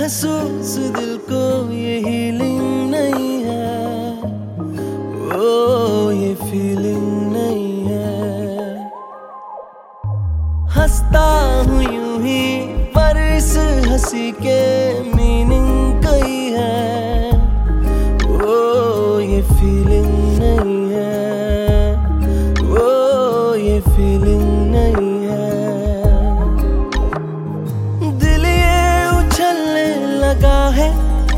महसूस दिल को ये हीलिंग नहीं है, ओ ये फीलिंग नहीं है। हंसता हूँ यूं ही पर इस हंसी के मीनिंग कई है, ओ ये फीलिंग नहीं है, ओ ये फीलिंग नहीं है। दिल ये उछलने लगा है,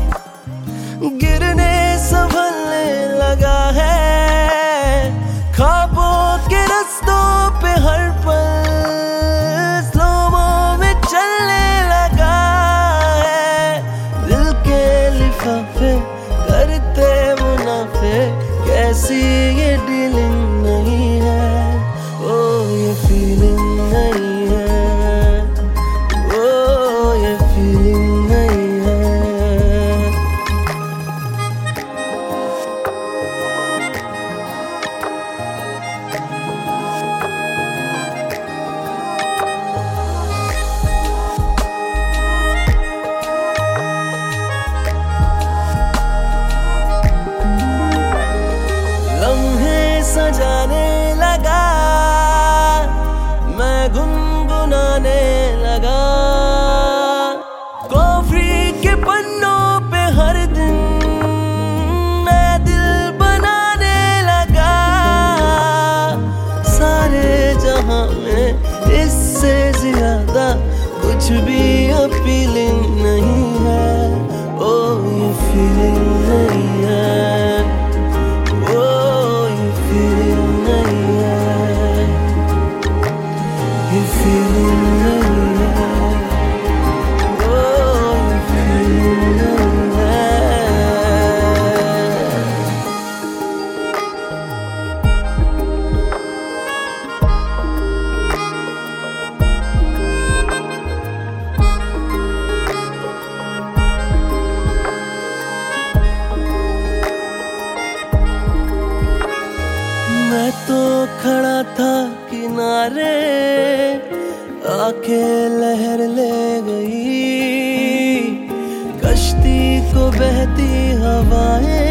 गिरने संभलने लगा है, ख्वाबों के रास्तों पे हर पल स्लोमो में चलने लगा है। दिल के लिफाफे करते मुनाफे, कैसी ये डीलिंग नहीं है, ओ ये फीलिंग नहीं है, ओ ये फीलिंग नहीं है। सजाने लगा, मैं गुनगुनाने लगा, कॉफी के पन्नों पे हर दिन मैं दिल बनाने लगा। सारे जहां में इससे ज्यादा कुछ भी अपीलिंग नहीं है, ओ ये फीलिंग नहीं है, feeling नहीं है, oh ये feeling नहीं है। मैं तो खड़ा था किनारे, आके लहर ले गई, कश्ती को बहती हवाएं